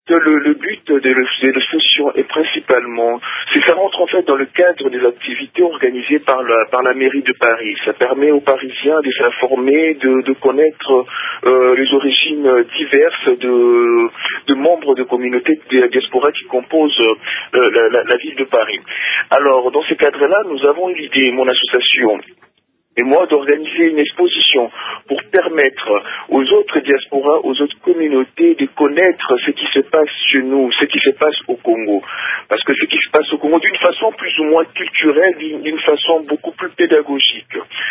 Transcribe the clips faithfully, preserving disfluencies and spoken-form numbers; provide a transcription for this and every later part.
Le, le but de l'exposition est principalement, c'est ça rentre en fait dans le cadre des activités organisées par la, par la mairie de Paris. Ça permet aux Parisiens de s'informer, de, de connaître euh, les origines diverses de, de membres de communautés de la diaspora qui composent euh, la, la, la ville de Paris. Alors, dans ces cadres-là, nous avons eu l'idée, mon association et moi, d'organiser une exposition pour permettre aux autres diasporas, aux autres communautés de connaître ce qui se passe chez nous, ce qui se passe au Congo. Parce que ce qui se passe au Congo, d'une façon plus ou moins culturelle, d'une façon beaucoup plus pédagogique,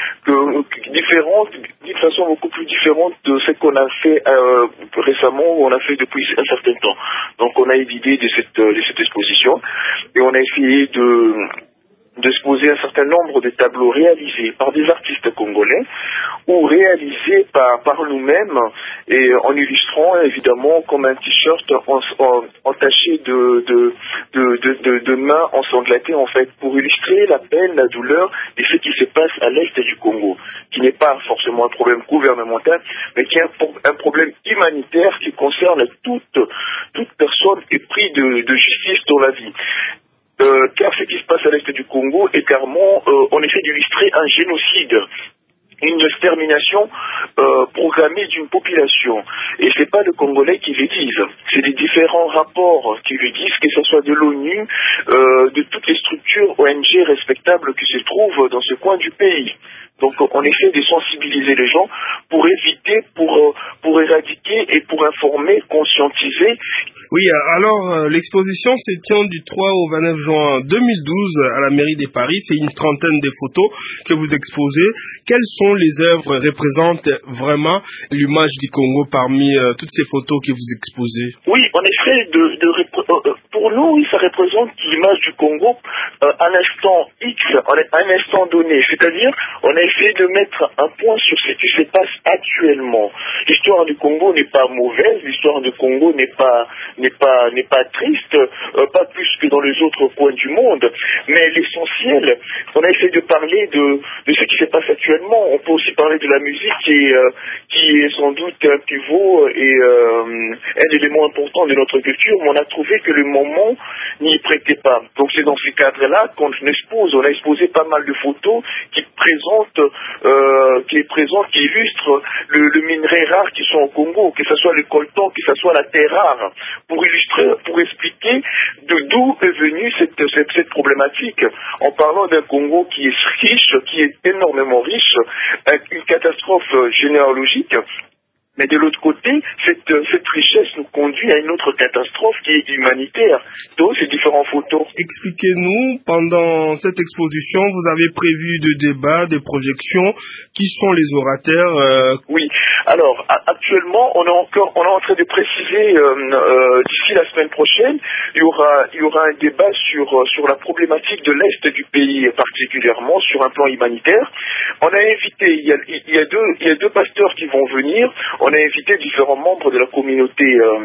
que, différente, d'une façon beaucoup plus différente de ce qu'on a fait euh, récemment, ou on a fait depuis un certain temps. Donc on a eu l'idée de cette, de cette exposition, et on a essayé de... d'exposer un certain nombre de tableaux réalisés par des artistes congolais ou réalisés par, par nous-mêmes et en illustrant évidemment comme un t-shirt en, en, entaché de, de, de, de, de, de mains ensanglantés en fait pour illustrer la peine, la douleur et ce qui se passe à l'est du Congo, qui n'est pas forcément un problème gouvernemental mais qui est un, un problème humanitaire qui concerne toute, toute personne éprise de, de justice dans la vie. Euh, car ce qui se passe à l'est du Congo est clairement, euh, on essaie d'illustrer un génocide, une extermination euh, programmée d'une population. Et c'est pas le Congolais qui le disent, c'est des différents rapports qui le disent, que ce soit de l'ONU, euh, de toutes les structures O N G respectables qui se trouvent dans ce coin du pays. Donc on essaie de sensibiliser les gens pour éviter, pour, pour éradiquer et pour informer, conscientiser. Oui, alors euh, l'exposition se tient du trois au vingt-neuf juin deux mille douze à la mairie de Paris. C'est une trentaine de photos que vous exposez. Quelles sont les œuvres représentent vraiment l'image du Congo parmi euh, toutes ces photos que vous exposez? Oui, on essaie de, de euh, pour nous, oui, ça représente l'image du Congo euh, à l'instant X, à un instant donné. C'est-à-dire, on a essayé de mettre un point sur ce qui se passe actuellement. L'histoire du Congo n'est pas mauvaise, l'histoire du Congo n'est pas n'est pas n'est pas triste, euh, pas plus que dans les autres coins du monde. Mais l'essentiel, on a essayé de parler de, de ce qui se passe actuellement. On peut aussi parler de la musique qui est, euh, qui est sans doute un pivot et euh, un élément important de notre culture, mais on a trouvé que le moment n'y prêtait pas. Donc c'est dans ces cadres-là qu'on expose, on a exposé pas mal de photos qui présentent, euh, qui présentent, qui illustrent le, le minerai rare qui sont au Congo, que ce soit le coltan, que ce soit la terre rare, pour illustrer, pour expliquer de d'où est venue cette, cette, cette problématique, en parlant d'un Congo qui est riche, qui est énormément riche, une catastrophe généalogique. Mais de l'autre côté, cette, cette richesse nous conduit à une autre catastrophe qui est humanitaire. Donc, ces différentes photos. Expliquez-nous, pendant cette exposition, vous avez prévu des débats, des projections. Qui sont les orateurs euh... Oui. Alors, actuellement, on est encore, on est en train de préciser, euh, euh, d'ici la semaine prochaine, il y aura, il y aura un débat sur, sur la problématique de l'Est du pays, particulièrement sur un plan humanitaire. On a invité, il y a, il y a deux, il y a deux pasteurs qui vont venir. On a invité différents membres de la communauté, euh,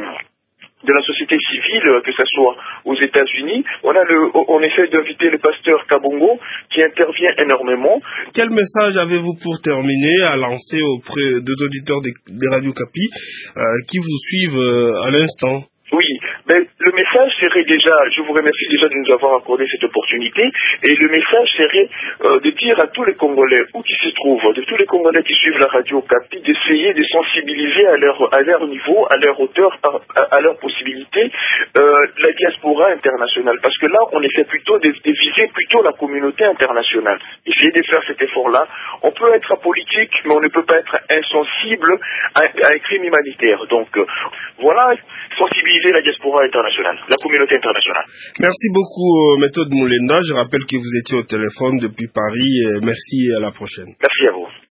de la société civile, que ce soit aux États-Unis. On a le, on essaie d'inviter le pasteur Kabongo, qui intervient énormément. Quel message avez-vous pour terminer à lancer auprès des auditeurs de, de Radio Kapi euh, qui vous suivent euh, à l'instant? Oui, ben, le message serait déjà, je vous remercie déjà de nous avoir accordé cette opportunité, et le message serait euh, de dire à tous les Congolais, où qu'ils se trouvent, de tous les Congolais qui suivent la radio Kapi, d'essayer de sensibiliser à leur, à leur niveau, à leur hauteur, à, à leur possibilité, euh, la diaspora internationale. Parce que là, on essaie plutôt de, de viser plutôt la communauté internationale. Essayer de faire cet effort-là. On peut être apolitique, mais on ne peut pas être insensible à, à un crime humanitaire. Donc, euh, voilà, sensibiliser la diaspora internationale, la communauté internationale. Merci beaucoup, Méthode Moulenda. Je rappelle que vous étiez au téléphone depuis Paris. Merci et à la prochaine. Merci à vous.